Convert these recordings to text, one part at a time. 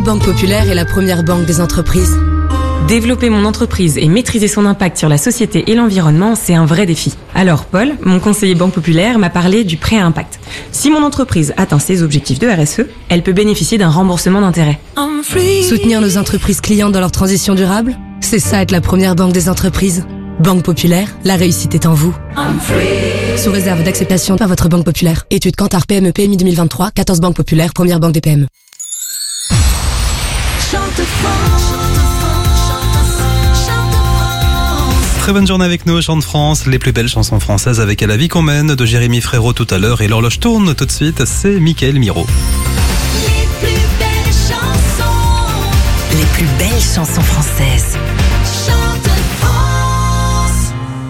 Banque Populaire est la première banque des entreprises. Développer mon entreprise et maîtriser son impact sur la société et l'environnement, c'est un vrai défi. Alors Paul, mon conseiller Banque Populaire, m'a parlé du prêt à impact. Si mon entreprise atteint ses objectifs de RSE, elle peut bénéficier d'un remboursement d'intérêt. Soutenir nos entreprises clientes dans leur transition durable, c'est ça être la première banque des entreprises. Banque Populaire, la réussite est en vous. Sous réserve d'acceptation par votre Banque Populaire. Étude Kantar PME PMI 2023, 14 banques populaires, première banque des PME. Très bonne journée avec nous, Chant de France, les plus belles chansons françaises avec À la vie qu'on mène de Jérémy Frérot tout à l'heure et l'horloge tourne tout de suite, c'est Mickaël Miro. Les plus belles chansons. Les plus belles chansons françaises. Chante France.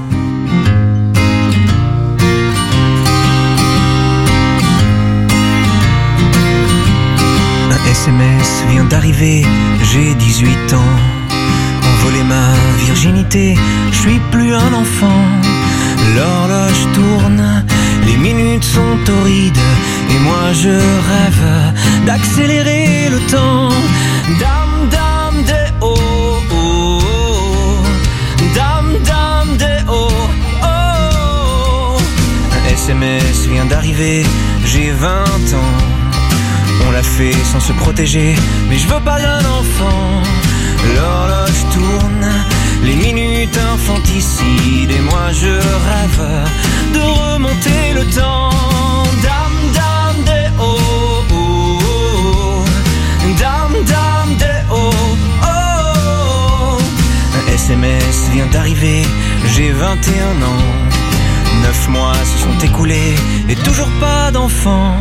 Un SMS vient d'arriver, j'ai 18 ans. Envolé ma virginité, je suis plus un enfant. L'horloge tourne, les minutes sont torrides, et moi je rêve d'accélérer le temps. Dame, dame, des oh, oh, oh. Dame, dame, des oh, oh. Un SMS vient d'arriver, j'ai 20 ans. On l'a fait sans se protéger, mais je veux pas d'un enfant. L'horloge tourne, les minutes infanticides, et moi je rêve de remonter le temps. Dame, dame, des oh, oh, oh. Dame, dame, des oh, oh. Un SMS vient d'arriver, j'ai 21 ans. 9 mois se sont écoulés, et toujours pas d'enfant.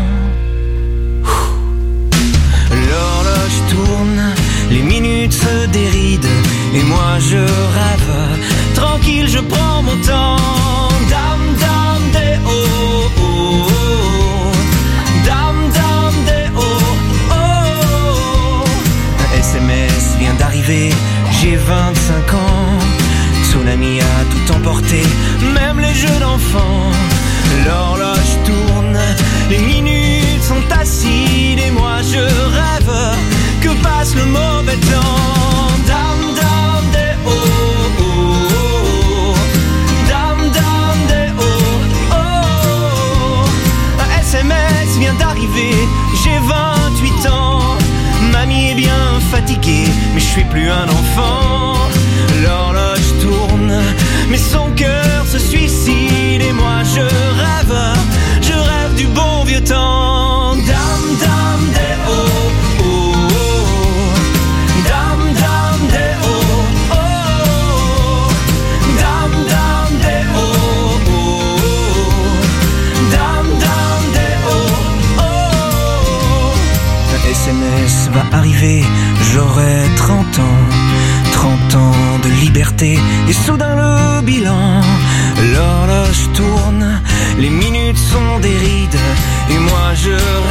L'horloge tourne, les minutes se dérident, et moi je rêve, tranquille je prends mon temps. Dame, dame, des oh, oh, oh. Dame, dame, des oh, oh. Un SMS vient d'arriver, j'ai 25 ans. Tsunami a tout emporté, même les jeux d'enfants. L'horloge tourne, les minutes sont acides, et moi je rêve que passe le mauvais temps. Dame, dame, des oh, oh, oh. Dame, dame, des oh, oh. Un SMS vient d'arriver, j'ai 28 ans. Mamie est bien fatiguée, mais je suis plus un enfant. L'horloge tourne, mais son cœur se suicide, et moi je rêve du bon vieux temps. Dame, dame, des oh, oh, oh. Dame, dame, des oh, oh. Dame, dame, des oh, oh. Dame, dame, des oh, oh. Un SMS va arriver, j'aurai 30 ans. 30 ans de liberté, et soudain le bilan. L'horloge tourne, les minutes sont des rides, et moi je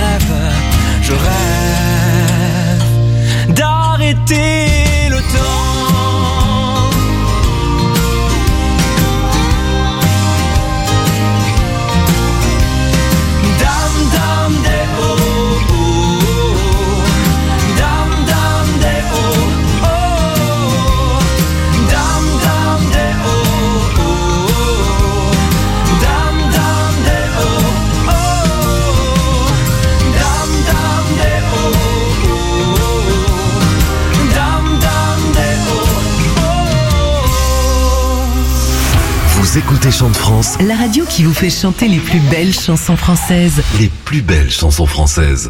rêve d'arrêter le temps. Dame, dame, des oh, oh, oh. Dame, dame, des oh, oh. Écoutez Chant de France, La radio qui vous fait chanter les plus belles chansons françaises. les plus belles chansons françaises.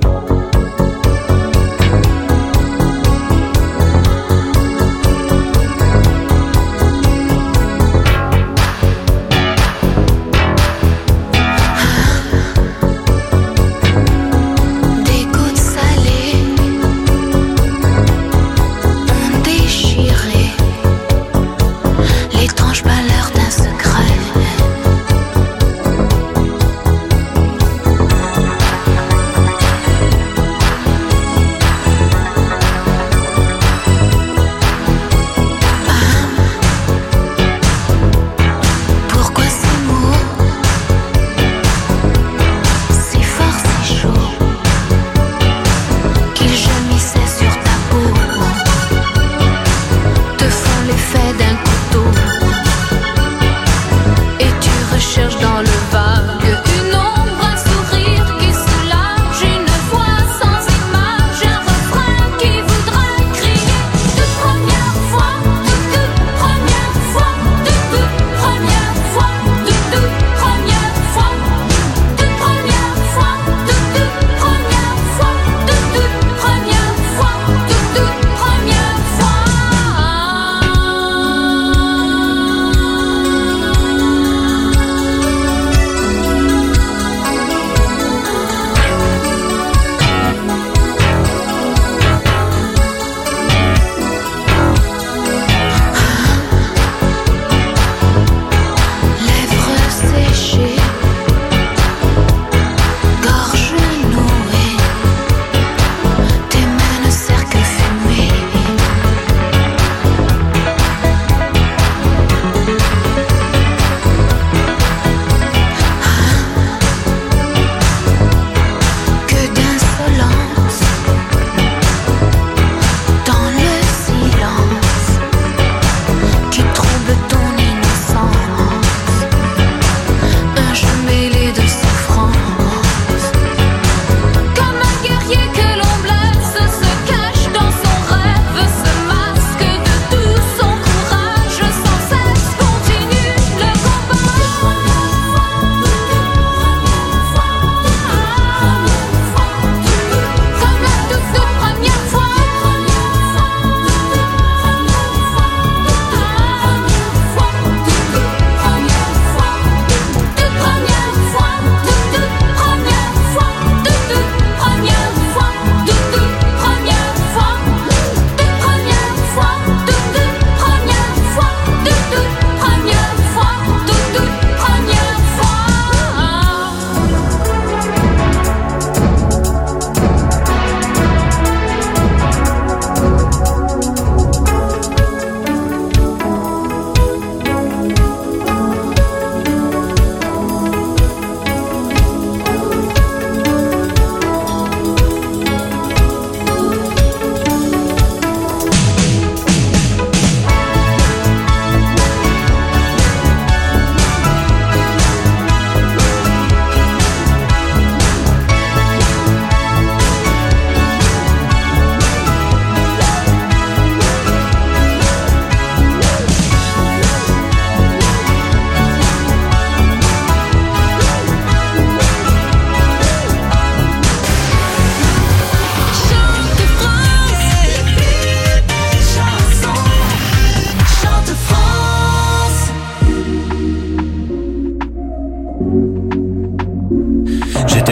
Des gouttes salées ont déchiré l'étrange pâleur d'un secret.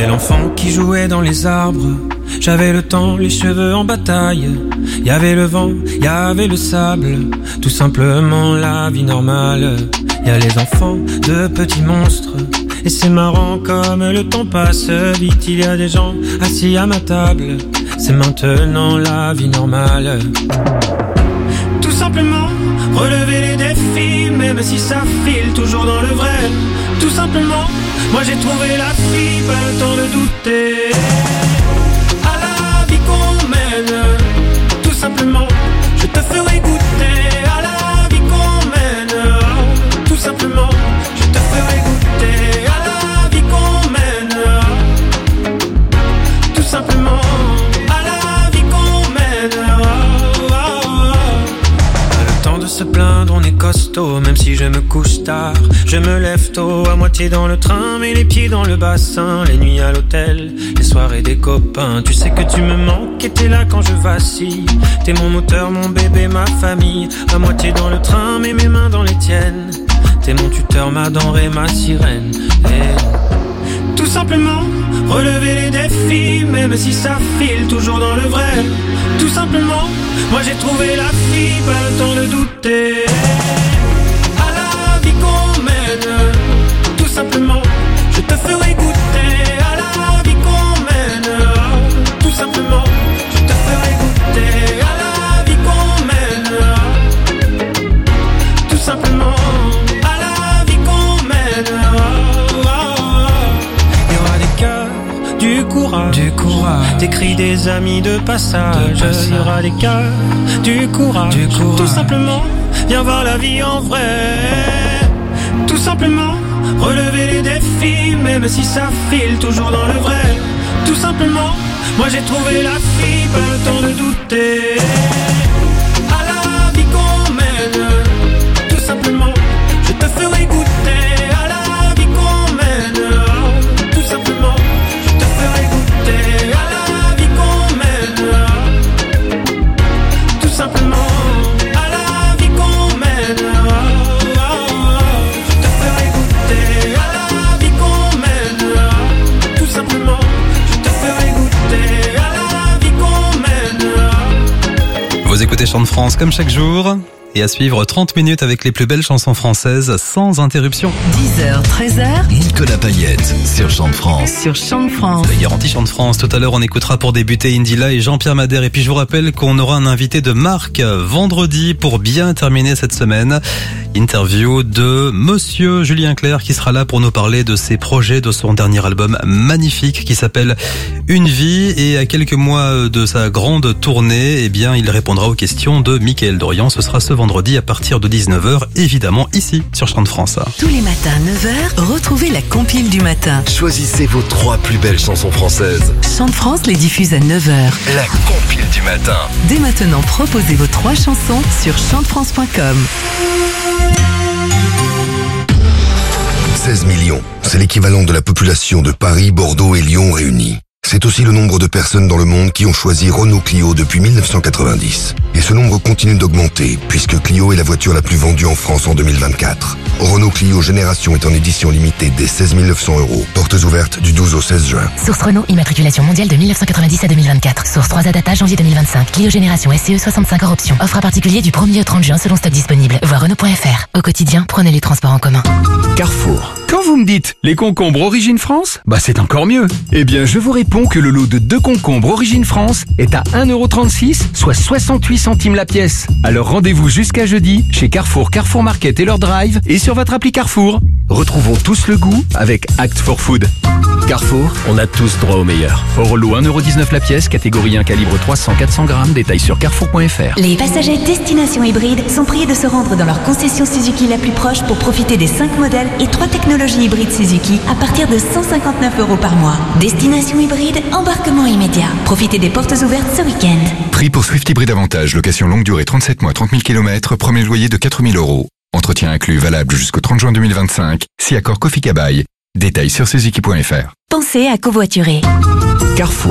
J'étais l'enfant qui jouait dans les arbres. J'avais le temps, les cheveux en bataille. Y avait le vent, y avait le sable. Tout simplement la vie normale. Y a les enfants de petits monstres. Et c'est marrant comme le temps passe vite. Il y a des gens assis à ma table. C'est maintenant la vie normale. Tout simplement relever les défis, même si ça file toujours dans le vrai. Tout simplement, moi j'ai trouvé la fille, pas le temps de douter. À la vie qu'on mène, tout simplement, je te ferai goûter. À la vie qu'on mène, tout simplement, je te ferai goûter. À la vie qu'on mène, tout simplement, à la vie qu'on mène. De se plaindre, on est costaud, même si je me couche tard, je me lève tôt, à moitié dans le train, mais les pieds dans le bassin, les nuits à l'hôtel, les soirées des copains, tu sais que tu me manques et t'es là quand je vacille, t'es mon moteur, mon bébé, ma famille, à moitié dans le train, mais mes mains dans les tiennes, t'es mon tuteur, ma denrée, ma sirène, et tout simplement, relever les défis, même si ça file toujours dans le vrai, tout simplement, moi j'ai trouvé la fille, pas le temps de douter. À la vie qu'on mène, tout simplement, je te ferai goûter. À la vie qu'on mène, tout simplement, je te ferai goûter. À la vie qu'on mène, tout simplement, à la vie qu'on mène. Il y aura des cœurs, du courage, des cris des amis de passage. Il y aura des cœurs, du courage, tout simplement, viens voir la vie en vrai. Tout simplement, relever les défis, même si ça file toujours dans le vrai. Tout simplement, moi j'ai trouvé la fille, pas le temps de douter. À la vie qu'on mène, tout simplement, je te ferai goûter. À la vie qu'on mène, tout simplement, je te ferai goûter. À la vie qu'on mène, tout simplement, à la vie qu'on mène, je te ferai goûter. À la vie qu'on mène, tout simplement, je te ferai goûter. À la vie qu'on mène. Vous écoutez Chant de France comme chaque jour. Et à suivre 30 minutes avec les plus belles chansons françaises sans interruption. 10h, 13h. Nicolas Payette sur Chant de France. Sur Chant de France. La garantie Chant de France. Tout à l'heure, on écoutera pour débuter Indila et Jean-Pierre Madère. Et puis, je vous rappelle qu'on aura un invité de marque vendredi pour bien terminer cette semaine. Interview de Monsieur Julien Clerc qui sera là pour nous parler de ses projets, de son dernier album magnifique qui s'appelle Une vie. Et à quelques mois de sa grande tournée, eh bien, il répondra aux questions de Mickaël Dorian. Ce sera ce vendredi à partir de 19h, évidemment ici sur Chant de France. Tous les matins, 9h, retrouvez la compile du matin. Choisissez vos 3 plus belles chansons françaises. Chant de France les diffuse à 9h. La compile du matin. Dès maintenant, proposez vos 3 chansons sur chantefrance.com. 16 millions, c'est l'équivalent de la population de Paris, Bordeaux et Lyon réunis. C'est aussi le nombre de personnes dans le monde qui ont choisi Renault Clio depuis 1990. Et ce nombre continue d'augmenter, puisque Clio est la voiture la plus vendue en France en 2024. Renault Clio Génération est en édition limitée dès 16 900 €. Portes ouvertes du 12 au 16 juin. Source Renault, immatriculation mondiale de 1990 à 2024. Source 3A data janvier 2025. Clio Génération SCE 65 hors option. Offre à particulier du 1er au 30 juin selon stock disponible. Voir Renault.fr. Au quotidien, prenez les transports en commun. Carrefour. Quand vous me dites les concombres Origine France, c'est encore mieux. Eh bien, je vous réponds que le lot de 2 concombres Origine France est à 1,36 €, soit 68 centimes la pièce. Alors rendez-vous jusqu'à jeudi chez Carrefour, Carrefour Market et leur drive et sur votre appli Carrefour. Retrouvons tous le goût avec Act for Food. Carrefour, on a tous droit au meilleur. Hors lot 1,19 € la pièce, catégorie 1 calibre 300-400 grammes, détail sur carrefour.fr. Les passagers destination hybride sont priés de se rendre dans leur concession Suzuki la plus proche pour profiter des 5 modèles et 3 technologies hybrides Suzuki à partir de 159 € par mois. Destination hybride, embarquement immédiat. Profitez des portes ouvertes ce week-end. Prix pour Swift Hybride Avantage, location longue durée 37 mois, 30 000 km, premier loyer de 4 000 €. Entretien inclus valable jusqu'au 30 juin 2025, si accord Kofi Kabaï. Détail sur suzuki.fr. Pensez à covoiturer. Carrefour.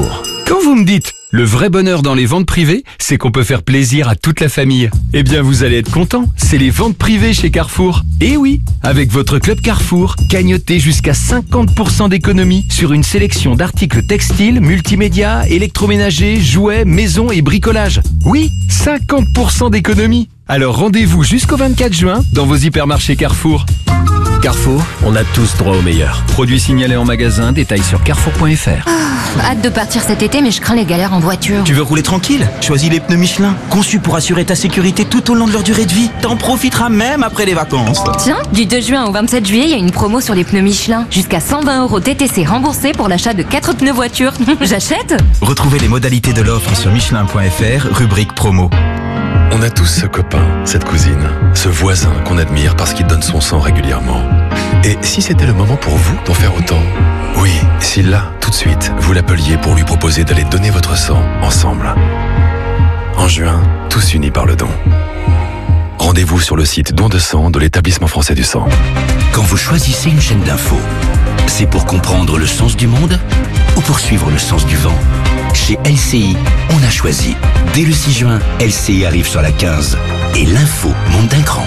Quand vous me dites le vrai bonheur dans les ventes privées, c'est qu'on peut faire plaisir à toute la famille. Eh bien, vous allez être content. C'est les ventes privées chez Carrefour. Et oui, avec votre club Carrefour, gagnotez jusqu'à 50% d'économie sur une sélection d'articles textiles, multimédia, électroménagers, jouets, maison et bricolage. Oui, 50% d'économie. Alors rendez-vous jusqu'au 24 juin dans vos hypermarchés Carrefour. Carrefour, on a tous droit au meilleur. Produits signalés en magasin, détails sur carrefour.fr. Hâte de partir cet été, mais je crains les galères en voiture. Tu veux rouler tranquille? Choisis les pneus Michelin, conçus pour assurer ta sécurité tout au long de leur durée de vie. T'en profiteras même après les vacances. Tiens, du 2 juin au 27 juillet, il y a une promo sur les pneus Michelin. Jusqu'à 120 € TTC remboursés pour l'achat de 4 pneus voiture. J'achète? Retrouvez les modalités de l'offre sur michelin.fr, rubrique promo. On a tous ce copain, cette cousine, ce voisin qu'on admire parce qu'il donne son sang régulièrement. Et si c'était le moment pour vous d'en faire autant? Oui, si là, tout de suite, vous l'appeliez pour lui proposer d'aller donner votre sang ensemble. En juin, tous unis par le don. Rendez-vous sur le site don de sang de l'Établissement français du sang. Quand vous choisissez une chaîne d'infos, c'est pour comprendre le sens du monde ou pour suivre le sens du vent? Chez LCI, on a choisi. Dès le 6 juin, LCI arrive sur la 15 et l'info monte d'un cran.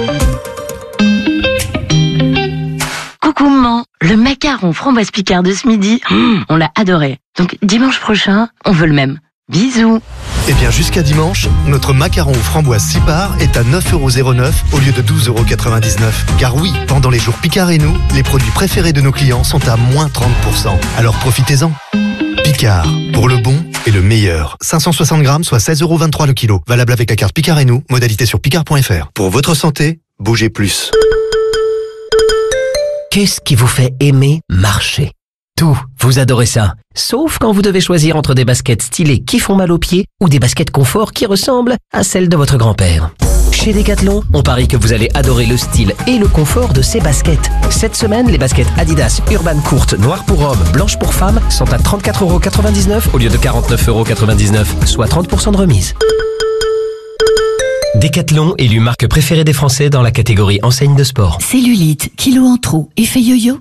Coucou maman, le macaron framboise Picard de ce midi, on l'a adoré. Donc dimanche prochain, on veut le même. Bisous. Eh bien jusqu'à dimanche, notre macaron aux framboises 6 parts est à 9,09€ au lieu de 12,99€. Car oui, pendant les jours Picard et nous, les produits préférés de nos clients sont à moins 30%. Alors profitez-en. Picard, pour le bon et le meilleur. 560 grammes, soit 16,23€ le kilo. Valable avec la carte Picard et nous, modalité sur picard.fr. Pour votre santé, bougez plus. Qu'est-ce qui vous fait aimer marcher? Tout, vous adorez ça. Sauf quand vous devez choisir entre des baskets stylées qui font mal aux pieds ou des baskets confort qui ressemblent à celles de votre grand-père. Chez Decathlon, on parie que vous allez adorer le style et le confort de ces baskets. Cette semaine, les baskets Adidas Urban courtes, noires pour hommes, blanches pour femmes sont à 34,99€ au lieu de 49,99€, soit 30% de remise. Decathlon, élu marque préférée des Français dans la catégorie enseigne de sport. Cellulite, kilos en trop, effet yo-yo.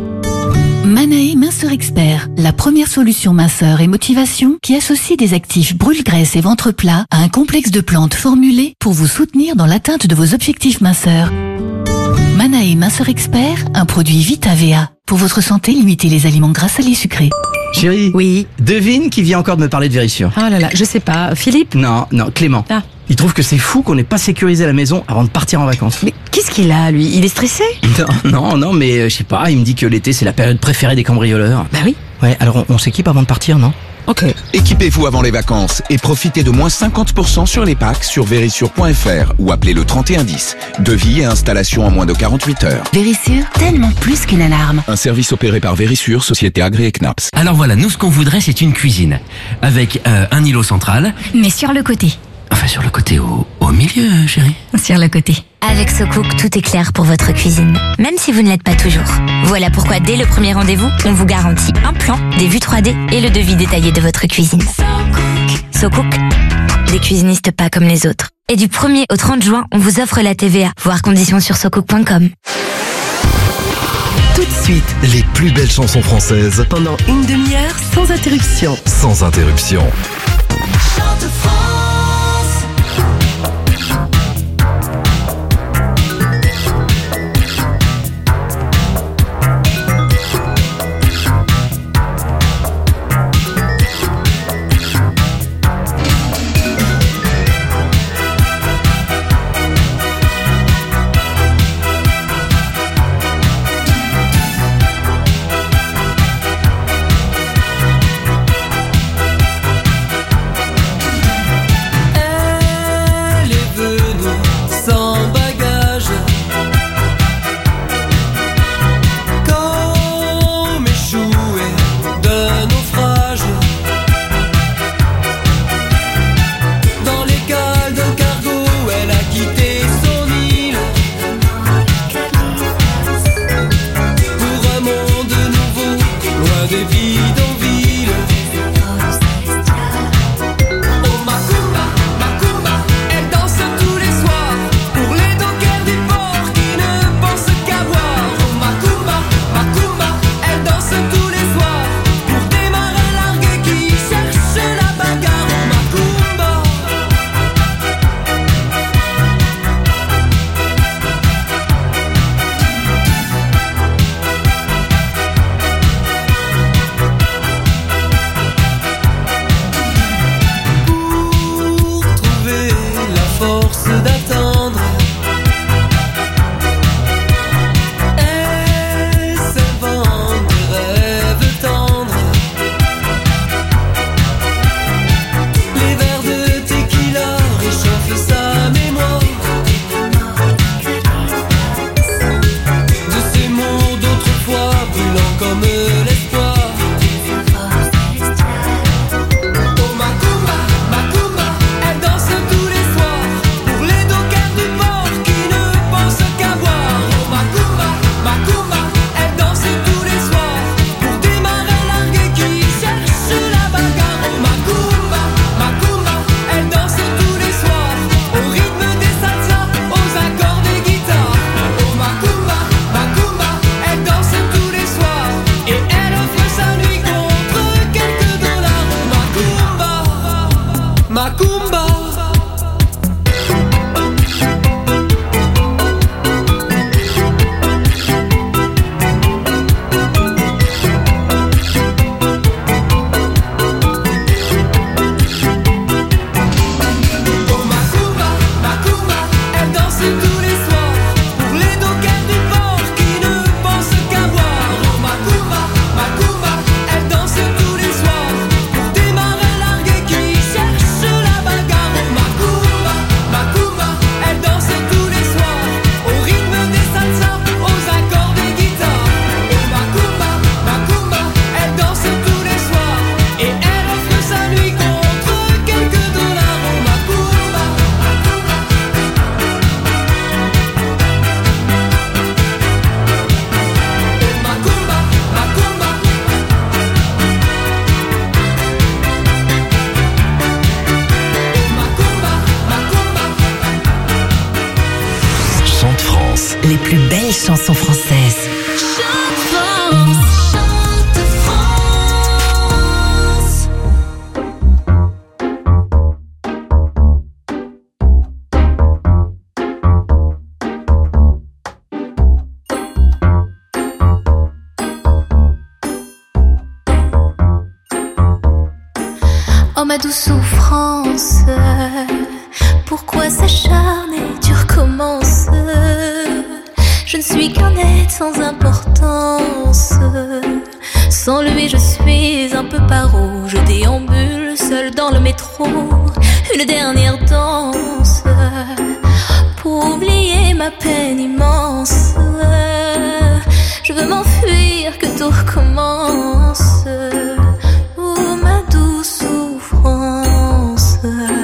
Manae Minceur Expert, la première solution minceur et motivation qui associe des actifs brûle-graisse et ventre plat à un complexe de plantes formulées pour vous soutenir dans l'atteinte de vos objectifs minceurs. Manae Minceur Expert, un produit VitaVA. Pour votre santé, limitez les aliments gras, salés, sucrés. Chérie. Oui. Devine qui vient encore de me parler de Vérissure. Oh là là, je sais pas. Philippe? Non, Clément. Ah. Il trouve que c'est fou qu'on n'ait pas sécurisé la maison avant de partir en vacances. Mais qu'est-ce qu'il a, lui? Il est stressé? Non, mais je sais pas, il me dit que l'été c'est la période préférée des cambrioleurs. Bah oui. Ouais, alors on s'équipe avant de partir, non? Ok. Équipez-vous avant les vacances et profitez de moins 50% sur les packs sur Vérissure.fr ou appelez le 3110. Devis et installation en moins de 48 heures. Vérissure, tellement plus qu'une alarme. Un service opéré par Vérissure, société agréée CNAPS. Alors voilà, nous ce qu'on voudrait c'est une cuisine. Avec un îlot central. Mais sur le côté. Enfin sur le côté au milieu, chérie. Sur le côté. Avec SoCook, tout est clair pour votre cuisine, même si vous ne l'êtes pas toujours. Voilà pourquoi dès le premier rendez-vous, on vous garantit un plan, des vues 3D et le devis détaillé de votre cuisine. SoCook, des cuisinistes pas comme les autres. Et du 1er au 30 juin, on vous offre la TVA. Voir conditions sur socook.com. Tout de suite, Les plus belles chansons françaises, pendant une demi-heure, sans interruption. sans interruption. Chante France. comme l'espoir. Oh Macumba, Macumba, elle danse tous les soirs pour les dockers du port qui ne pensent qu'à boire. Oh Macumba, Macumba, elle danse tous les soirs pour des marins largués qui cherchent la bagarre. Oh Macumba, Macumba, elle danse tous les soirs au rythme des salsas, aux accords des guitares. Oh Macumba, Macumba, elle danse tous les soirs et elle offre sa nuit contre quelques dollars. Oh Macumba, Macumba. Oh Macumba, Macumba, elle danse tous les soirs pour les dockers du port qui ne pensent qu'à boire. Oh Macumba, Macumba, elle danse tous les soirs pour des marins largués qui cherchent la bagarre. Oh Macumba, Macumba, elle danse tous les soirs au rythme des salsas, aux accords des guitares. Oh Macumba, Macumba, elle danse tous les soirs et elle offre sa nuit contre quelques dollars. Oh Macumba. Macumba, Macumba. Macumba, Macumba. Chante France. Les plus belles chansons françaises. Oh ma douce souffrance, pourquoi s'acharner, tu recommences. Je ne suis qu'un être sans importance. Sans lui je suis un peu paro. Je déambule seul dans le métro, une dernière danse pour oublier ma peine immense. Je veux m'enfuir, que tout recommence. Oh ma douce souffrance.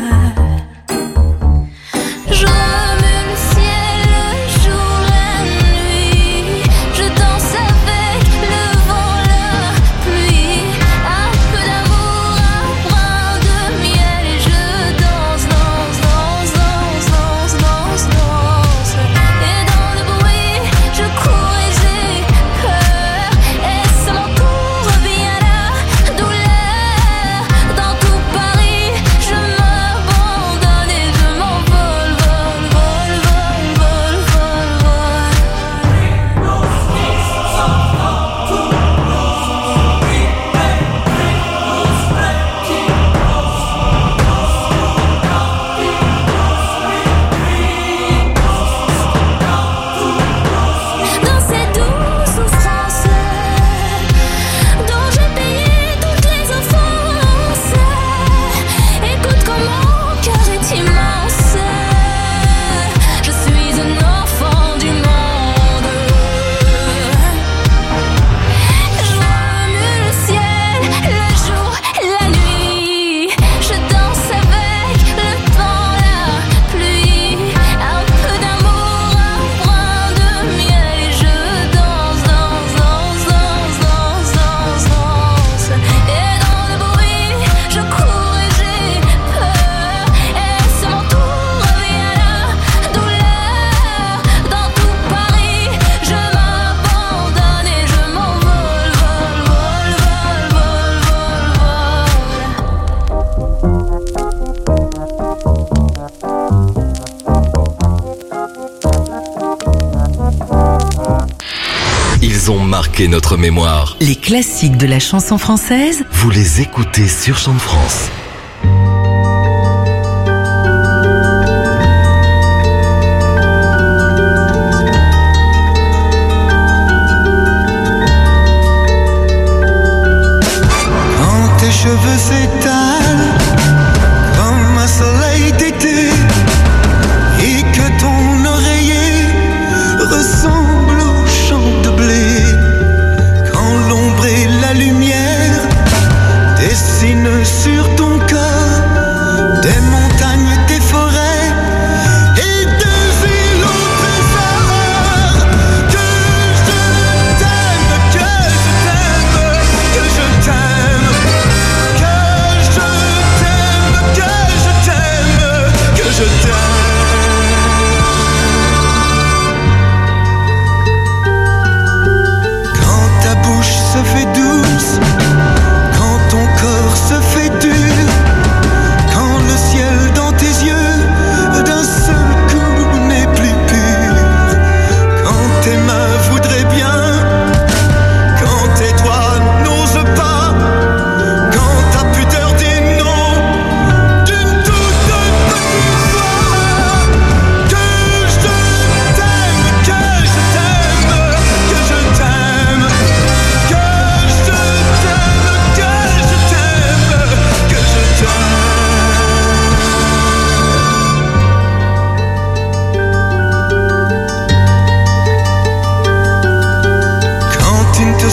Je remue le ciel, le jour, la nuit. Je danse avec le vent, la pluie. Un peu d'amour, un brin de miel. Et je danse, danse, danse, danse, danse, danse, danse. Et dans le bruit, je cours et j'ai peur. Et ça m'entoure, revient la douleur. Dans tout Paris, je m'abandonne et je m'envole, vole, vole, vole, vole, vole, dans cette douce souffrance dont j'ai payé toutes les offenses. Écoute comme mon cœur est immense. Je suis un enfant du monde. Je remue le ciel, le jour, la nuit. Je danse avec le temps, la pluie. Un peu d'amour, un brin de miel. Et je danse, danse, danse, danse, danse, danse, danse. Et dans le bruit, je cours et j'ai peur. Et ça m'entoure, revient la douleur. Dans tout Paris, je m'abandonne et je m'envole, vole, vole, vole, Ils ont marqué notre mémoire. Les classiques de la chanson française. Vous les écoutez sur Chante France. Quand tes cheveux s'étalent comme un soleil d'été et que ton oreiller ressemble au champ de blé, quand l'on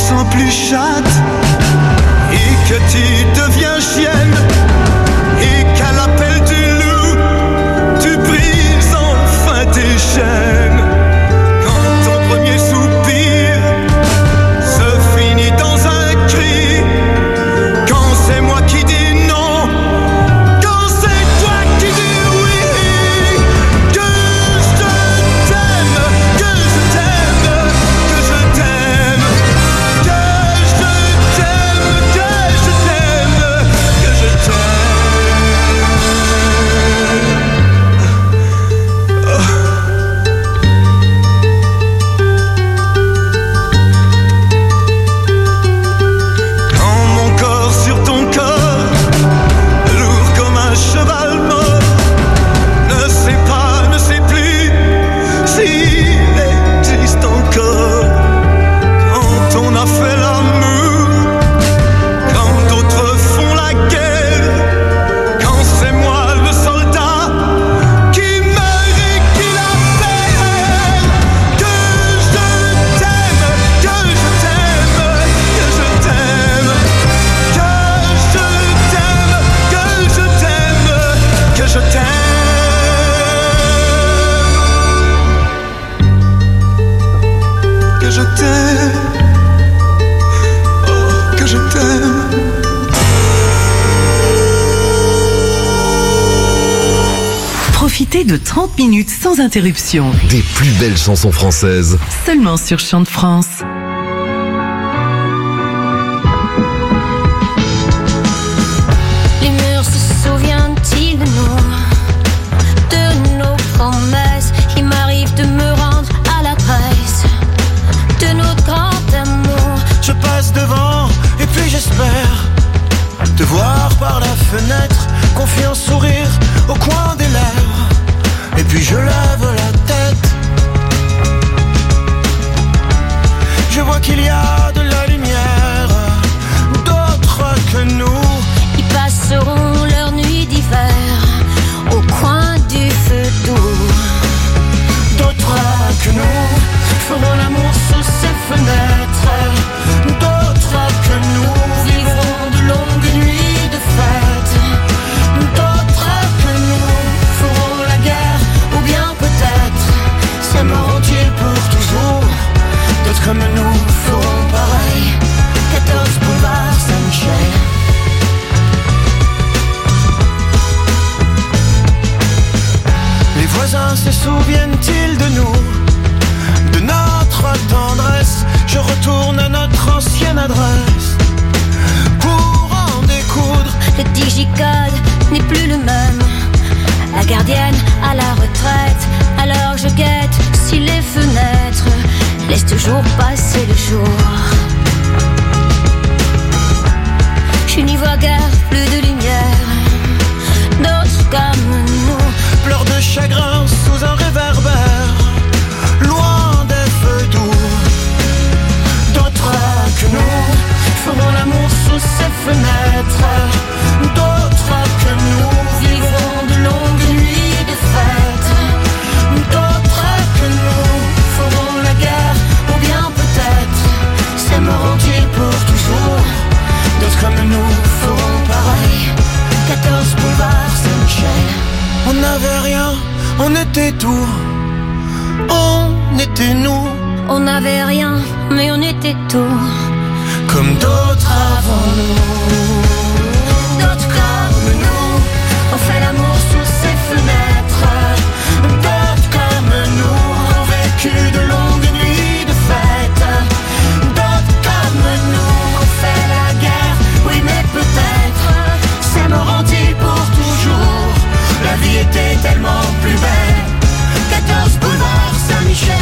sens plus chatte et que tu deviens chienne et qu'à l'appel du loup tu brises enfin tes chaînes. Quand ton premier soupir se finit dans un cri, quand c'est moi qui dis non, quand c'est toi qui dis oui, que je t'aime, que je t'aime, que je t'aime, que je t'aime, que je t'aime, que je t'aime. Quand mon corps sur ton corps, lourd comme un cheval mort, ne sait plus s'il existe encore. Quand on a fait l'amour, quand d'autres font la guerre, quand c'est moi le soldat qui meurt et qui la perd, que je t'aime, que je t'aime, que je t'aime, que je t'aime, que je t'aime, que je t'aime. Que je t'aime, oh, que je t'aime. Profitez de 30 minutes sans interruption. Des plus belles chansons françaises. Seulement sur Chant de France. Les murs se souviennent-ils de nos promesses? Il m'arrive de me rendre à l'adresse de notre grand amour. Je passe devant et puis j'espère te voir par la fenêtre, confiant sourire au coin des lèvres. Et puis je lève la tête, je vois qu'il y a de la lumière, d'autres que nous. Ils passeront leur nuit d'hiver au coin du feu doux. D'autres que nous feront l'amour sous ces fenêtres. D'autres que nous vivront de longues nuits de fête. D'autres que nous feront la guerre, ou bien peut-être s'aimeront-ils pour toujours. D'autres comme nous feront pareil. 14 boulevard Saint-Michel. Les voisins se souviennent-ils de nous, de notre tendresse? Je retourne à notre ancienne adresse pour en découdre. Le digicode n'est plus le même, la gardienne à la retraite. Alors je guette si les fenêtres laissent toujours passer le jour. Je n'y vois guère plus de lumière. D'autres comme nous pleurent de chagrin sous un réverbère, loin des feux doux. D'autres que nous feront l'amour sous ces fenêtres. D'autres que nous vivront de longues nuits de fête. D'autres que nous feront la guerre, ou bien peut-être s'aimeront-ils pour toujours. D'autres comme nous feront pareil. 14 boulevard Saint-Michel. On n'avait rien, on était tout. On était nous. On n'avait rien, mais on était tout. Comme d'autres avant nous. D'autres comme nous ont fait l'amour sous ces fenêtres. D'autres comme nous ont vécu de longues nuits de fête. D'autres comme nous ont fait la guerre. Oui mais peut-être s'aimeront-ils pour toujours. La vie était tellement plus belle. 14 boulevard Saint-Michel.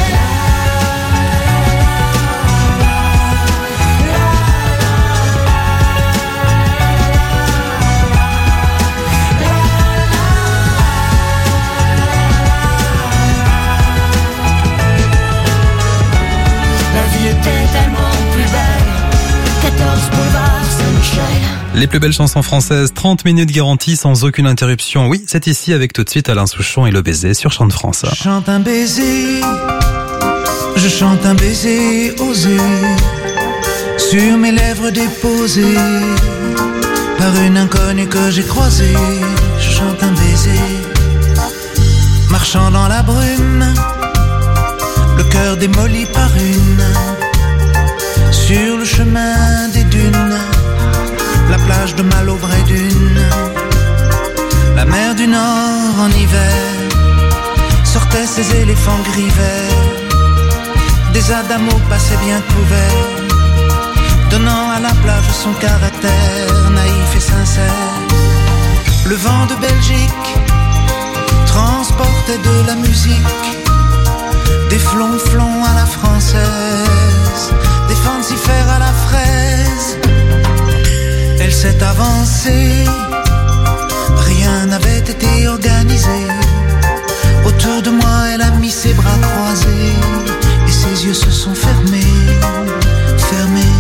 Les plus belles chansons françaises, 30 minutes garanties sans aucune interruption. Oui, c'est ici avec tout de suite Alain Souchon et Le Baiser sur Chant de France. Je chante un baiser osé. sur mes lèvres déposées par une inconnue que j'ai croisée. Je chante un baiser, marchant dans la brume, le cœur démoli par une. Sur le chemin des dunes, la plage de Malaubre et Dune, la mer du Nord en hiver sortait ses éléphants gris verts. Des adamos passaient bien couverts, donnant à la plage son caractère naïf et sincère. Le vent de Belgique transportait de la musique, des flonflons à la française, des fancifères à la fraise. Elle s'est avancée, rien n'avait été organisé. Autour de moi, elle a mis ses bras croisés et ses yeux se sont fermés, fermés.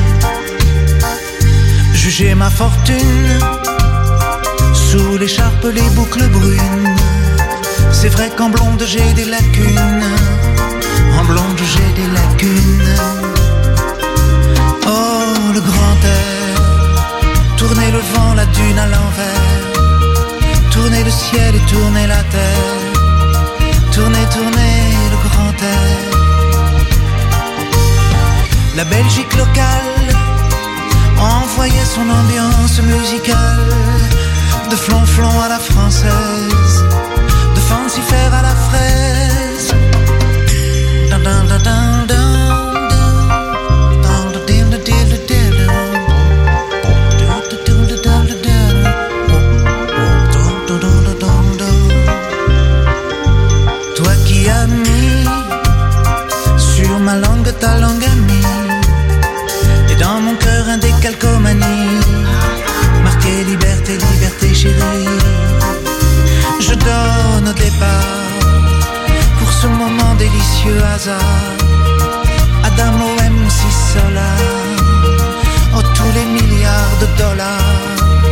Jugez ma fortune sous l'écharpe, les boucles brunes. C'est vrai qu'en blonde j'ai des lacunes, en blonde j'ai des lacunes. Oh, le grand air, tourner le vent, la dune à l'envers, tourner le ciel et tourner la terre, tourner, tourner le grand air. La Belgique locale envoyait son ambiance musicale, de flonflon à la française, de fancifère à la fraise. Toi qui as mis sur ma langue ta langue amie, et dans mon cœur un décalcomanie, marqué liberté, liberté chérie. Je donne au départ pour ce moment délicieux hasard, Adamo MC Solar, oh tous les milliards de dollars.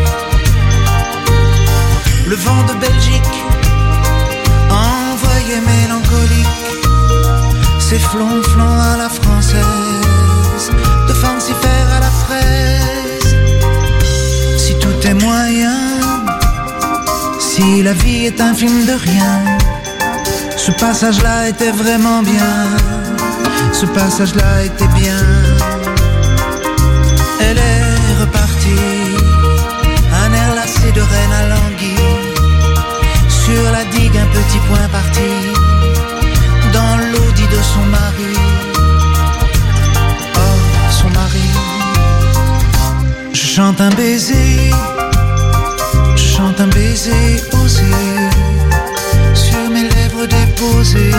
Le vent de Belgique envoyé mélancolique, ses flonflons à la française, de fancifère à la fraise. Si tout est moyen, si la vie est un film de rien, ce passage-là était vraiment bien, ce passage-là était bien. Elle est repartie, un air lassé de reine à languille, sur la digue un petit point parti, dans l'audit de son mari. Oh, son mari. Je chante un baiser, je chante un baiser osé, sur mes lèvres déposées.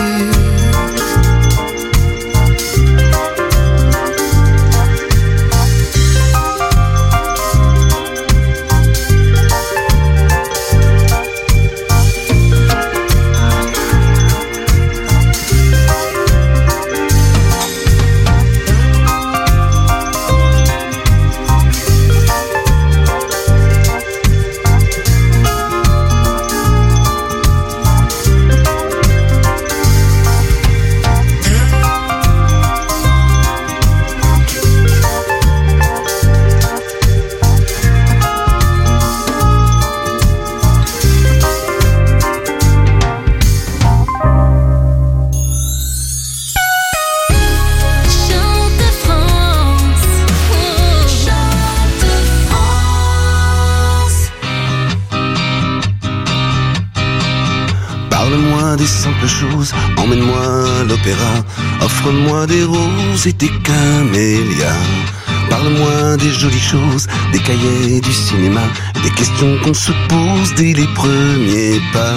Emmène-moi à l'opéra, offre-moi des roses et des camélias. Parle-moi des jolies choses, des cahiers du cinéma, des questions qu'on se pose dès les premiers pas.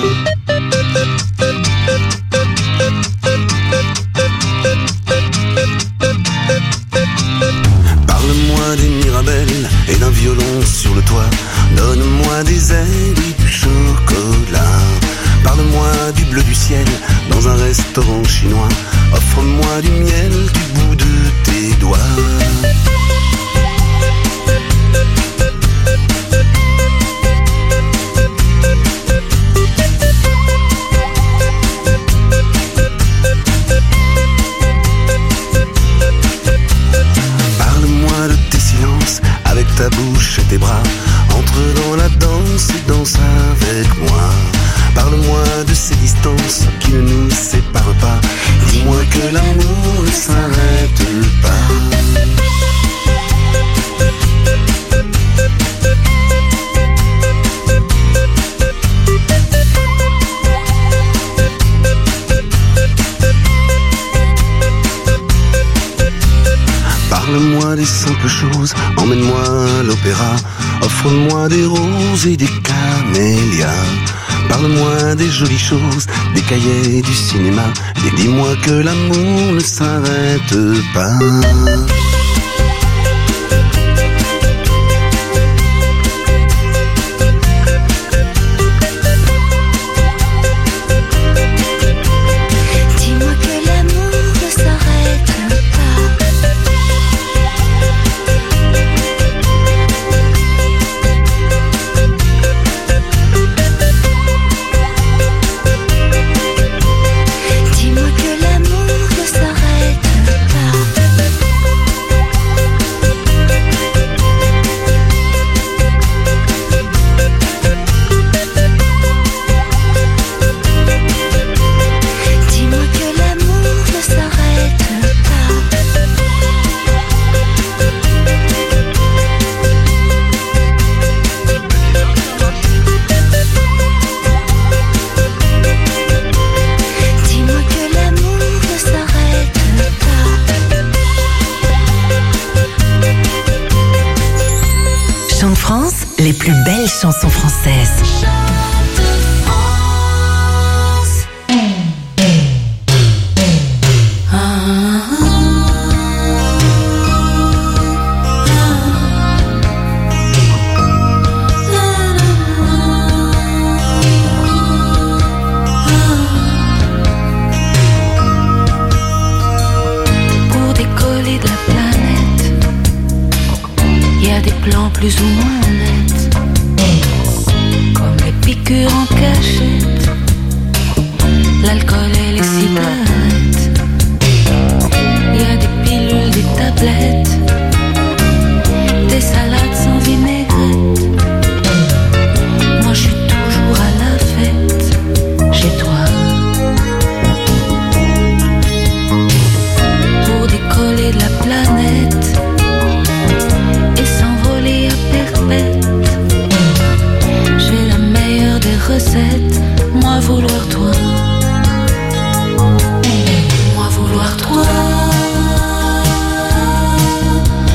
Parle-moi des Mirabelles et d'un violon sur le toit. Donne-moi des ailes et du chocolat. Parle-moi du bleu du ciel dans un restaurant chinois. Offre-moi du miel du bout de tes doigts. Parle-moi de ta bouche et tes bras. Entre dans la danse et danse avec moi. Parle-moi de ces distances qui ne nous séparent pas. Dis-moi que l'amour ne s'arrête pas. Parle-moi des simples choses, emmène-moi à l'opéra. Offre-moi des roses et des camélias. Parle-moi des jolies choses, des cahiers du cinéma. Et dis-moi que l'amour ne s'arrête pas. Les plus belles chansons françaises. Pour décoller de la planète, il y a des plans plus ou moins honnêtes, comme les piqûres en cachette, l'alcool et les cigarettes. Il y a des pilules, des tablettes, des salades sans vinaigrette. Moi je suis toujours à la fête chez toi. Pour décoller de la planète et s'envoler à perpète, j'ai la meilleure des recettes. Moi vouloir toi, moi vouloir toi,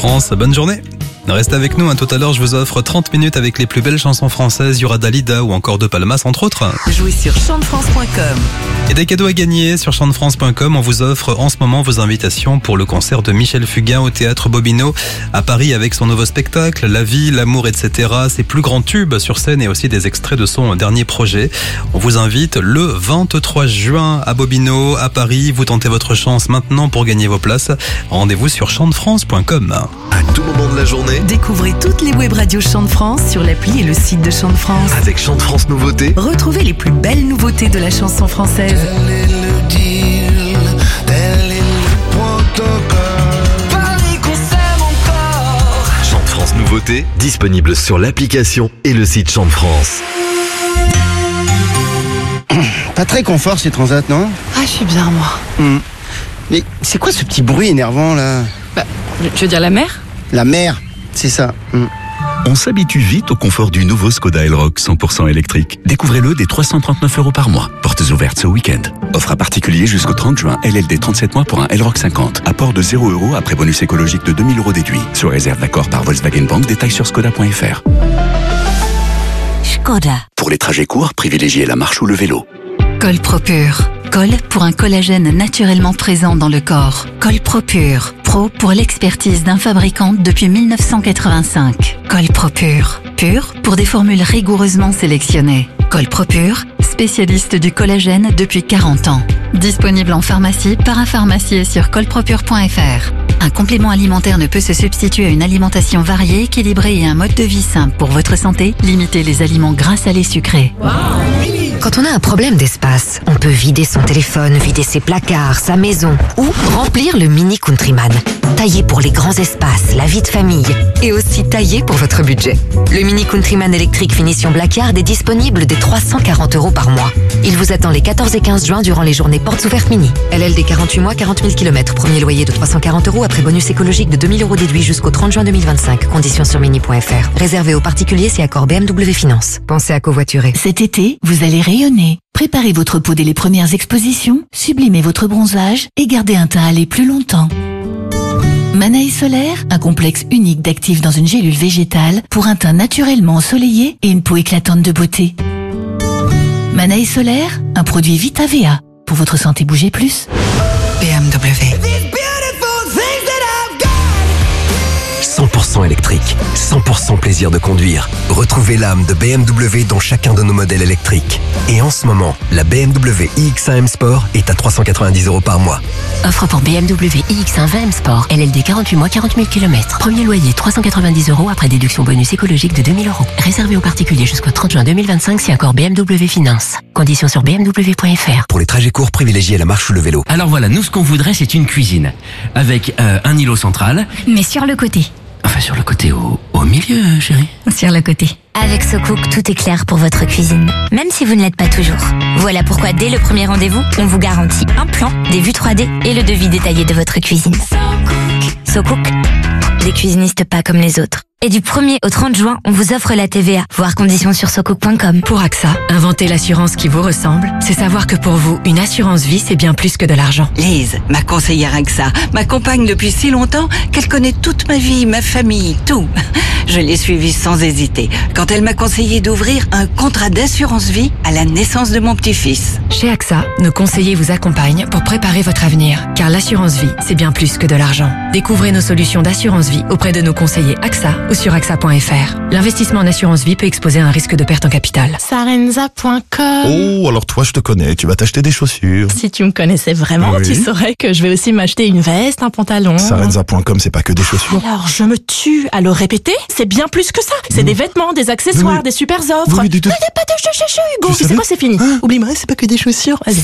France. Bonne journée. Restez avec nous, tout à l'heure je vous offre 30 minutes avec les plus belles chansons françaises. Il y aura Dalida ou encore De Palmas entre autres. Jouez sur chantefrance.com. Et des cadeaux à gagner sur chantefrance.com. On vous offre en ce moment vos invitations pour le concert de Michel Fugain au Théâtre Bobino à Paris avec son nouveau spectacle La vie, l'amour, etc. Ses plus grands tubes sur scène et aussi des extraits de son dernier projet. On vous invite le 23 juin à Bobino, à Paris. Vous tentez votre chance maintenant pour gagner vos places. Rendez-vous sur chantefrance.com. À tout moment de la journée, Découvrez toutes les web radios Chant de France sur l'appli et le site de Chant de France. avec Chant de France Nouveautés, Retrouvez les plus belles nouveautés de la chanson française. Chant de France Nouveautés, disponible sur l'application et le site Chant de France. Pas très confort ces transats, non? Ah, je suis bien, moi. Mais c'est quoi ce petit bruit énervant là? Bah, tu veux dire la mer? La mer, c'est ça. On s'habitue vite au confort du nouveau Skoda Elroq 100% électrique. Découvrez-le dès 339 € par mois. Portes ouvertes ce week-end. Offre à particulier jusqu'au 30 juin. LLD 37 mois pour un Elroq 50. Apport de 0 € après bonus écologique de 2000 € déduit. Sous réserve d'accord par Volkswagen Bank. Détails sur skoda.fr. Skoda. Pour les trajets courts, privilégiez la marche ou le vélo. Col Propure. Col pour un collagène naturellement présent dans le corps. Col Propure. Pro pour l'expertise d'un fabricant depuis 1985. Col Propure. Pur pour des formules rigoureusement sélectionnées. Col Propure, spécialiste du collagène depuis 40 ans. Disponible en pharmacie, parapharmacie et sur colpropure.fr. Un complément alimentaire ne peut se substituer à une alimentation variée, équilibrée et un mode de vie simple pour votre santé. Limitez les aliments gras, salés, sucrés. Quand on a un problème d'espace, on peut vider son téléphone, vider ses placards, sa maison ou remplir le Mini Countryman. Taillé pour les grands espaces, la vie de famille et aussi taillé pour votre budget. Le Mini Countryman électrique finition Blackard est disponible dès 340 € par mois. Il vous attend les 14 et 15 juin durant les journées portes ouvertes mini. LLD 48 mois, 40 000 km. Premier loyer de 340 € après bonus écologique de 2000 € déduit jusqu'au 30 juin 2025. Conditions sur mini.fr. Réservé aux particuliers si accord BMW Finance. Pensez à covoiturer. Cet été, vous allez rayonner. Préparez votre peau dès les premières expositions, sublimez votre bronzage et gardez un teint allé plus longtemps. Manaï Solaire, un complexe unique d'actifs dans une gélule végétale pour un teint naturellement ensoleillé et une peau éclatante de beauté. Manaï Solaire, un produit Vitavea. Pour votre santé, bougez plus. BMW. 100% électrique, 100% plaisir de conduire. Retrouvez l'âme de BMW dans chacun de nos modèles électriques. Et en ce moment, la BMW iX1 M Sport est à 390 € par mois. Offre pour BMW iX1 20 M Sport. LLD 48 mois, 40 000 km. Premier loyer 390 € après déduction bonus écologique de 2000 €. Réservé aux particuliers jusqu'au 30 juin 2025 si accord BMW Finance. Conditions sur bmw.fr. Pour les trajets courts, privilégiez la marche ou le vélo. Alors voilà, nous ce qu'on voudrait c'est une cuisine. Avec un îlot central. Mais sur le côté. Enfin sur le côté au milieu, chérie. Sur le côté. Avec SoCook, tout est clair pour votre cuisine, même si vous ne l'êtes pas toujours. Voilà pourquoi dès le premier rendez-vous, on vous garantit un plan, des vues 3D et le devis détaillé de votre cuisine. SoCook, des cuisinistes pas comme les autres. Et du 1er au 30 juin, on vous offre la TVA. Voir conditions sur socook.com. Pour AXA, inventer l'assurance qui vous ressemble, c'est savoir que pour vous, une assurance vie, c'est bien plus que de l'argent. Lise, ma conseillère AXA, m'accompagne depuis si longtemps qu'elle connaît toute ma vie, ma famille, tout. Je l'ai suivie sans hésiter quand elle m'a conseillé d'ouvrir un contrat d'assurance vie à la naissance de mon petit-fils. Chez AXA, nos conseillers vous accompagnent pour préparer votre avenir, car l'assurance vie, c'est bien plus que de l'argent. Découvrez nos solutions d'assurance vie auprès de nos conseillers AXA ou sur AXA.fr. L'investissement en assurance vie peut exposer à un risque de perte en capital. Sarenza.com. Oh, alors toi, je te connais, tu vas t'acheter des chaussures. Si tu me connaissais vraiment, Oui. tu saurais que je vais aussi m'acheter une veste, un pantalon. Sarenza.com, c'est pas que des chaussures. Alors, je me tue à le répéter, c'est bien plus que ça. C'est des vêtements, des accessoires, Oui. des super offres. Oui, Non, mais il n'y a pas de chouchou, Hugo. Tu C'est savais quoi, c'est fini. Oublie-moi, c'est pas que des chaussures. Vas-y.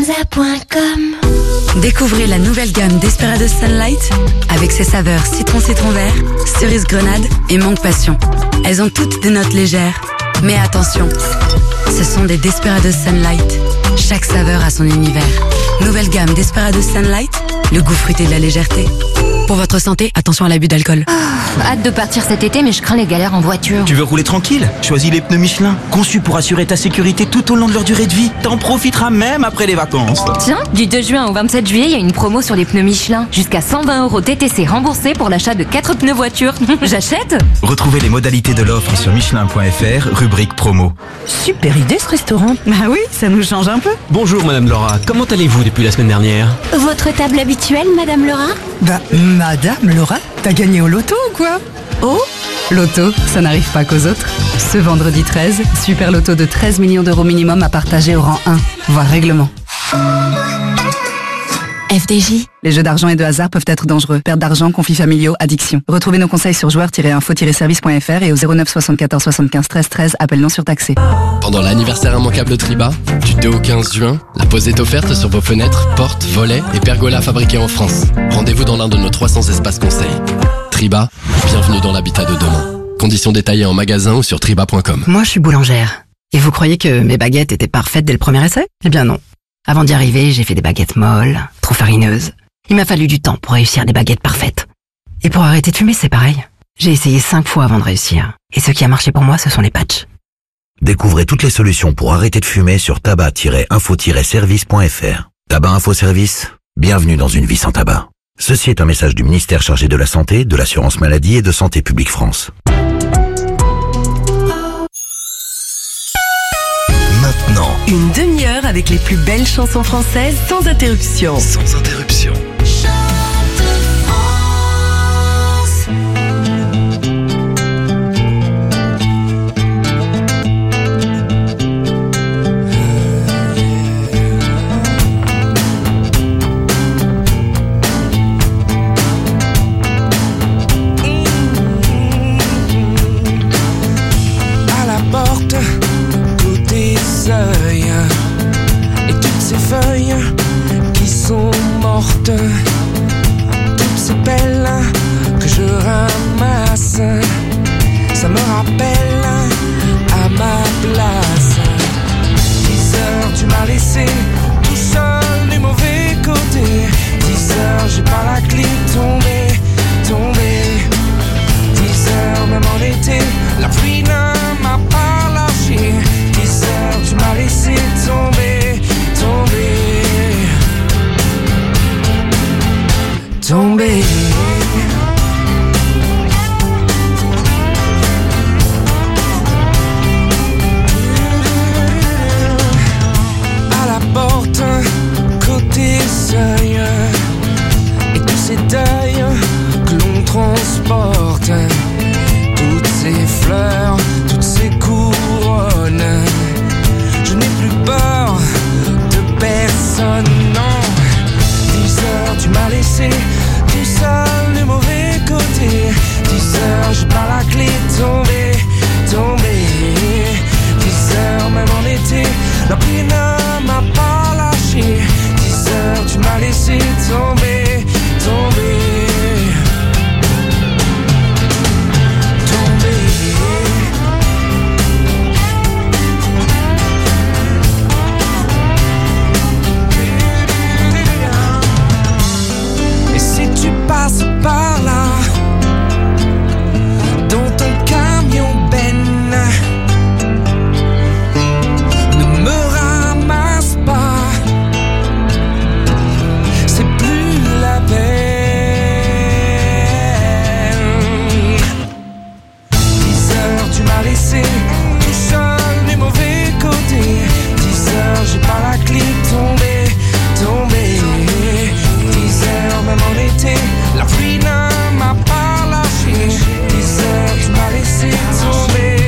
Sarenza.com. Découvrez la nouvelle gamme Desperados Sunlight avec ses saveurs citron vert, cerise grenade et mangue passion. Elles ont toutes des notes légères. Mais attention, ce sont des Desperados Sunlight. Chaque saveur a son univers. Nouvelle gamme Desperados Sunlight, le goût fruité de la légèreté. Pour votre santé, attention à l'abus d'alcool. Hâte de partir cet été, mais je crains les galères en voiture. Tu veux rouler tranquille? Choisis les pneus Michelin, conçus pour assurer ta sécurité tout au long de leur durée de vie. T'en profiteras même après les vacances. Tiens, du 2 juin au 27 juillet, il y a une promo sur les pneus Michelin. Jusqu'à 120 € TTC remboursés pour l'achat de 4 pneus voiture. J'achète? Retrouvez les modalités de l'offre sur michelin.fr, rubrique promo. Super idée ce restaurant. Bah oui, ça nous change un peu. Bonjour Madame Laura, comment allez-vous depuis la semaine dernière? Votre table habituelle, Madame Laura? Bah, Madame Laura, t'as gagné au loto ou quoi? Oh, Loto, ça n'arrive pas qu'aux autres. Ce vendredi 13, super loto de 13 millions d'euros minimum à partager au rang 1, voire règlement. FDJ. Les jeux d'argent et de hasard peuvent être dangereux. Perte d'argent, conflits familiaux, addiction. Retrouvez nos conseils sur joueurs-info-service.fr et au 09 74 75 13 13, appel non surtaxé. Pendant l'anniversaire immanquable Triba, du 2 au 15 juin, la pose est offerte sur vos fenêtres, portes, volets et pergolas fabriqués en France. Rendez-vous dans l'un de nos 300 espaces conseils. Triba, bienvenue dans l'habitat de demain. Conditions détaillées en magasin ou sur triba.com. Moi, je suis boulangère. Et vous croyez que mes baguettes étaient parfaites dès le premier essai? Eh bien non. Avant d'y arriver, j'ai fait des baguettes molles, trop farineuses. Il m'a fallu du temps pour réussir des baguettes parfaites. Et pour arrêter de fumer, c'est pareil. J'ai essayé 5 fois avant de réussir. Et ce qui a marché pour moi, ce sont les patchs. Découvrez toutes les solutions pour arrêter de fumer sur tabac-info-service.fr. Tabac Info Service, bienvenue dans une vie sans tabac. Ceci est un message du ministère chargé de la Santé, de l'Assurance Maladie et de Santé Publique France. Maintenant, une demi-heure avec les plus belles chansons françaises sans interruption. Sans interruption. Et toutes ces feuilles qui sont mortes, toutes ces pelles que je ramasse, ça me rappelle à ma place. 10 heures tu m'as laissé tout seul du mauvais côté. 10 heures j'ai pas la clé, tombé. 10 heures même en été, la pluie ne m'a pas lâché. 10 heures tu m'as laissé tomber. À la porte, côté seuil, et tous ces deuils que l'on transporte, toutes ces fleurs, toutes ces couronnes. Je n'ai plus peur de personne, non. 10 heures tu m'as laissé tout seul du mauvais côté. 10 heures j'ai pas la clé, tombé. 10 heures même en été, la pluie ne m'a pas lâché. 10 heures tu m'as laissé tomber. Et si tu passes par là, dans ton camion Ben, ne me ramasse pas, c'est plus la peine. 10 heures tu m'as laissé tout seul du mauvais côté. 10 heures j'ai pas la clé, tombé. 10 heures même en été, la pluie ne m'a pas lâché. 10 heures tu m'as laissé tomber.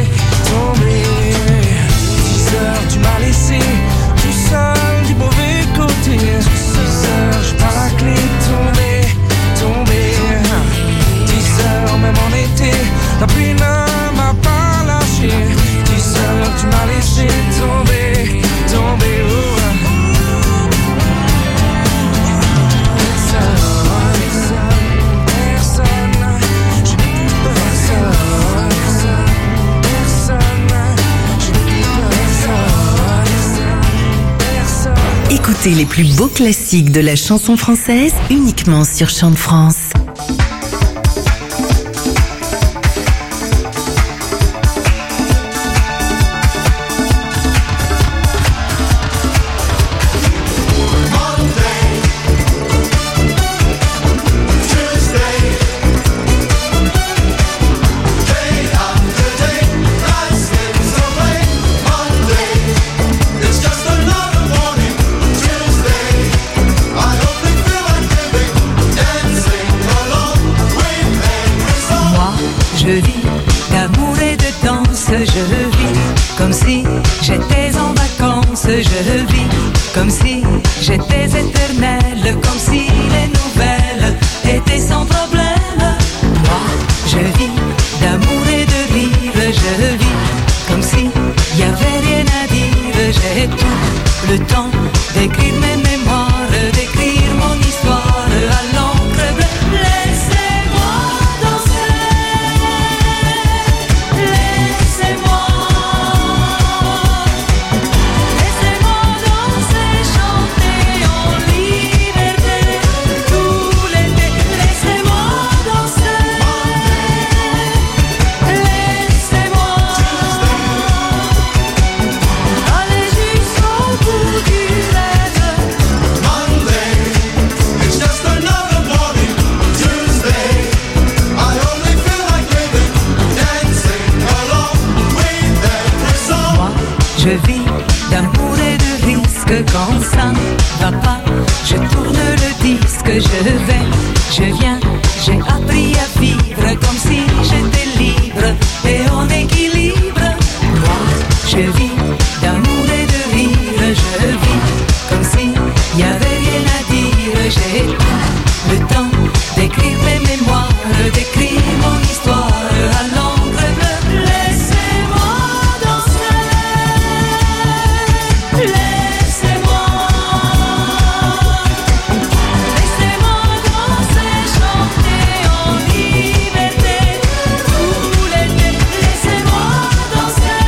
10 heures tu m'as laissé tout seul du mauvais côté. 10 heures j'ai pas la clé, tombé. 10 heures même en été, la pluie ne m'a pas lâché. 10 heures tu m'as laissé tomber. Écoutez les plus beaux classiques de la chanson française uniquement sur Chant de France. comme si j'étais en vacances. Je vis comme si j'étais éternelle, comme si les nouvelles étaient sans problème. Moi, je vis d'amour et de rire. Je vis comme si y avait rien à dire. J'ai tout le temps d'écrire mes mémoires, d'écrire mon histoire à l'encre bleue. Laissez-moi danser, laissez-moi danser, chanter en liberté tout l'été. Laissez-moi danser, laissez-moi aller jusqu'au bout du rêve. Monday, it's just another morning. Tuesday, I only feel like living, dancing along with every song. Moi, je vis d'amour et de risque. Quand ça va pas, je tourne le disque. Je viens, j'ai appris à vivre comme si j'étais libre et en équilibre. Moi, je vis d'amour et de rire. Je vis comme si y avait rien à dire. J'ai tout le temps d'écrire mes mémoires, d'écrire mon histoire à l'encre bleue. Laissez-moi danser, laissez-moi danser, chanter en liberté tout l'été. Laissez-moi danser,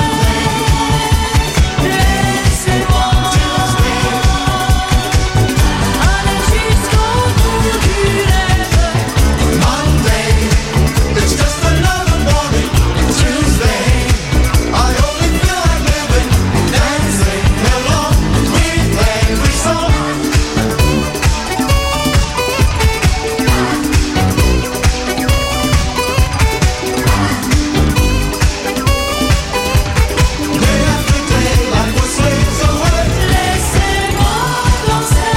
laissez-moi aller jusqu'au bout du rêve. Monday, it's just another morning. Tuesday, I only feel like living, dancing along with every song. Day after day, life was slips away. Laissez-moi danser,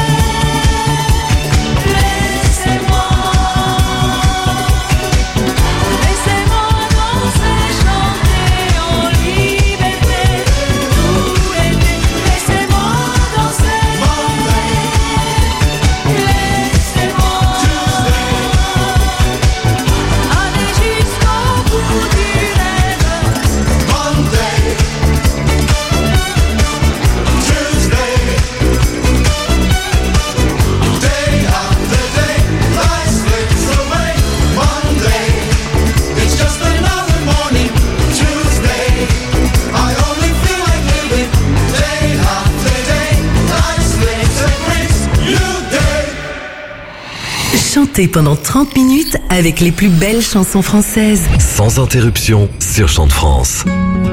laissez-moi danser, chanter en liberté tout l'été. Laissez-moi danser, laissez-moi aller jusqu'au bout du rêve. Monday, Tuesday, day after day, life slips away. Monday, it's just another morning. Tuesday, I only feel like living. Day after day, life slips away. New day. Chantez pendant 30 minutes avec les plus belles chansons françaises. Sans interruption sur Chant de France.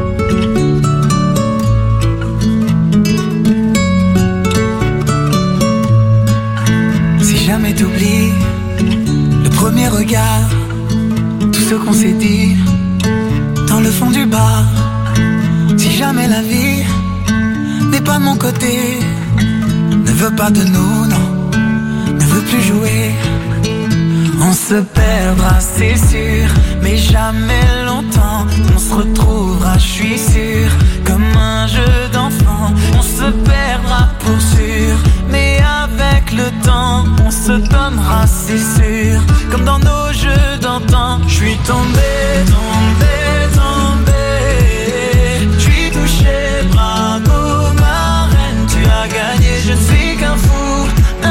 Si jamais t'oublies le premier regard, tout ce qu'on s'est dit dans le fond du bar. Si jamais la vie n'est pas de mon côté, ne veut pas de nous, non, ne veut plus jouer. On se perdra, c'est sûr, mais jamais longtemps. On se retrouvera, je suis sûr, comme un jeu d'enfant. On se perdra pour sûr, mais avec le temps, on se donnera, c'est sûr, comme dans nos jeux d'antan. Je suis tombé, tombé, tombé. Je suis touché, bravo ma reine, tu as gagné. Je ne suis qu'un fou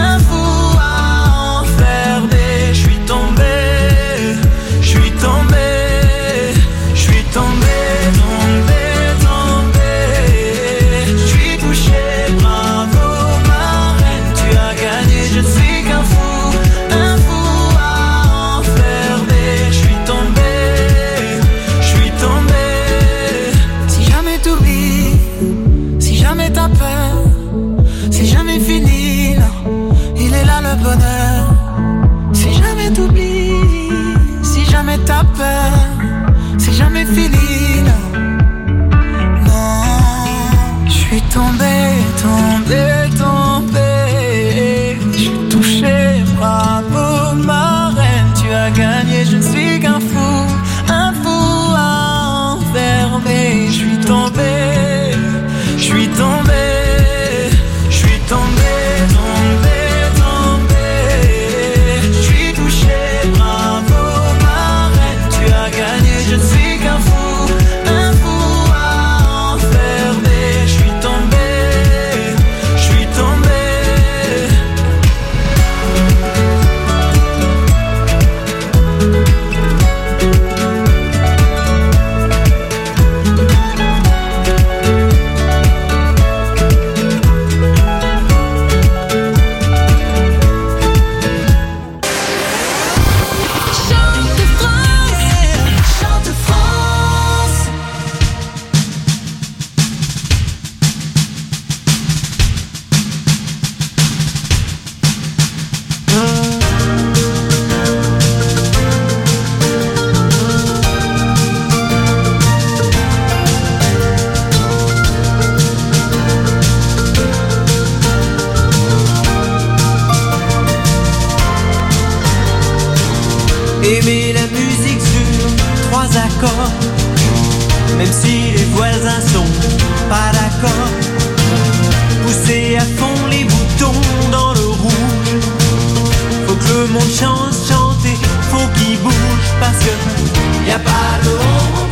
à enfermer. Je suis tombé, je suis tombé, je suis tombé, tombé. une chance chanter, faut qu'il bouge parce que y a pas de honte.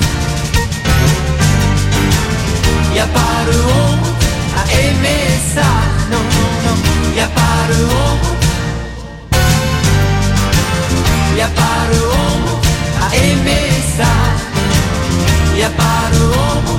Y a pas de honte à aimer ça, non, non, non. Y a pas de honte. Y a pas de honte à aimer ça. Y a pas de honte.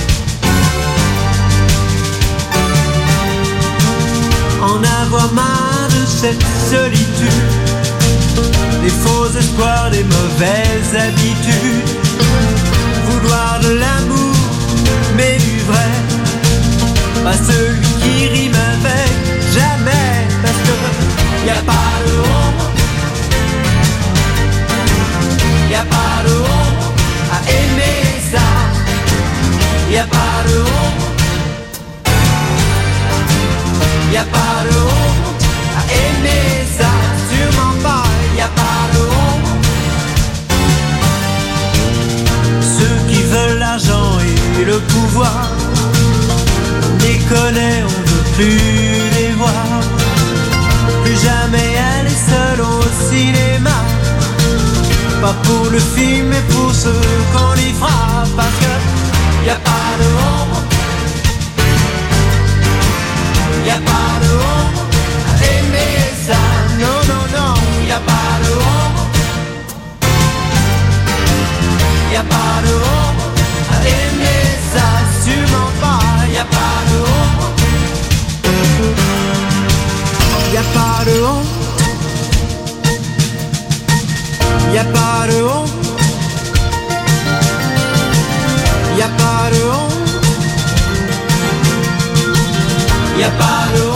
En avoir marre de cette solitude, des faux espoirs, des mauvaises habitudes. Vouloir de l'amour, mais du vrai, pas celui qui rime avec jamais, parce que y a pas de honte. Y a pas de honte à aimer ça. Y a pas de honte. Y a pas de honte à aimer ça. Sûrement pas. Y a pas de honte. Ceux qui veulent l'argent et le pouvoir, on les connaît, on veut plus les voir. Plus jamais aller seul au cinéma. Pas pour le film mais pour ceux qu'on y fera. Parce que y a pas de honte. Y a pas de honte à aimer ça. Non, non, non. Y a pas de honte. Y a pas de honte à aimer ça. Sûrement pas. Y a pas de honte. Y a pas de honte. Y a pas de honte. Y a pas de honte. Y a pas de honte.